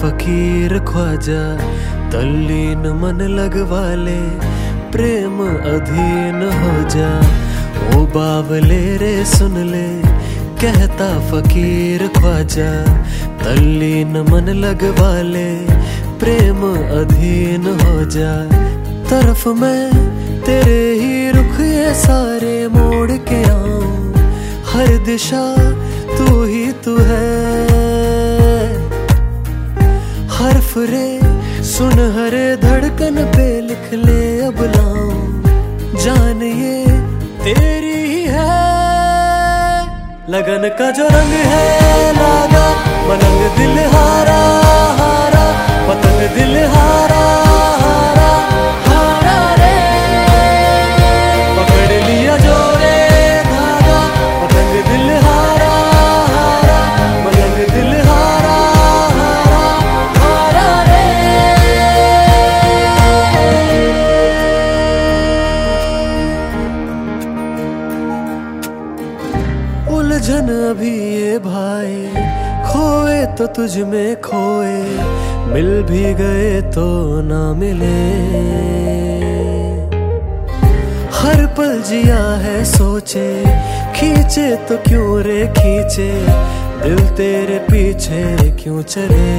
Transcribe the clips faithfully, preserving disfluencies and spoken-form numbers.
फकीर ख्वाजा, तल्लीन मन लगवाले, प्रेम अधीन हो जा। ओ बावले रे सुन ले, कहता फकीर ख्वाजा, तल्लीन मन लगवाले, प्रेम अधीन हो जा। तरफ मैं तेरे ही रुख ये सारे मोड़ के आऊं, हर दिशा तू ही तू है। हर्फ रे सुन हरे धड़कन पे लिख ले अब लाऊं, जान ये तेरी ही है। लगन का जो रंग है लागा, मलंग दिल हारा हारा, पतंग दिल हारा हारा हारा रे। पकड़ लिया जो रे धागा, पतंग दिल हारा हारा, मलंग दिल हारा हारा हारा रे। उलझन अभी ये भाई, खोए तो तुझ में खोए, मिल भी गए तो ना मिले। हर पल जिया है सोचे, खींचे तो क्यों रे खींचे, दिल तेरे पीछे क्यों चले।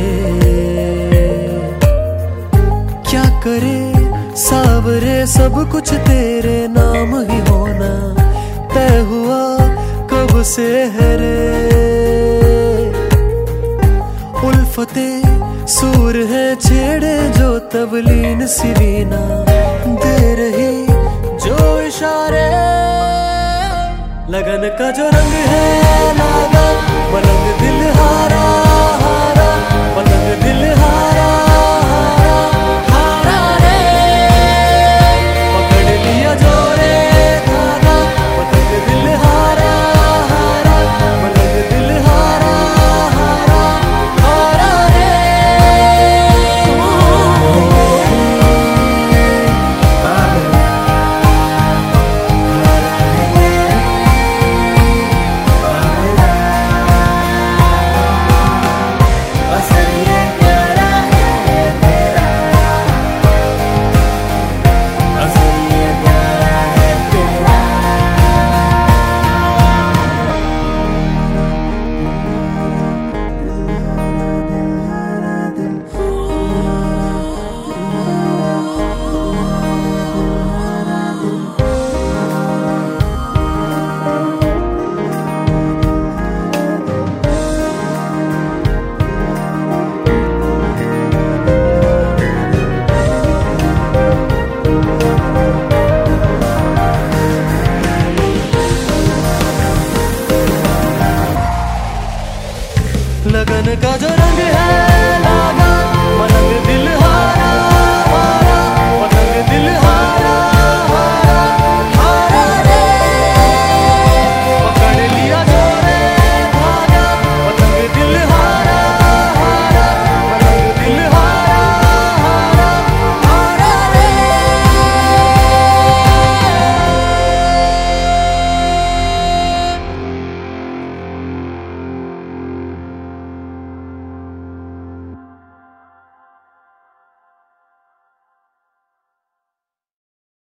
क्या करे सावरे सब कुछ तेरे नाम ही होना, तय हुआ कब से है रे। उल्फते सूर है छेड़े जो तबलीन सिरीना, दे रही जो इशारे। लगन का जो रंग है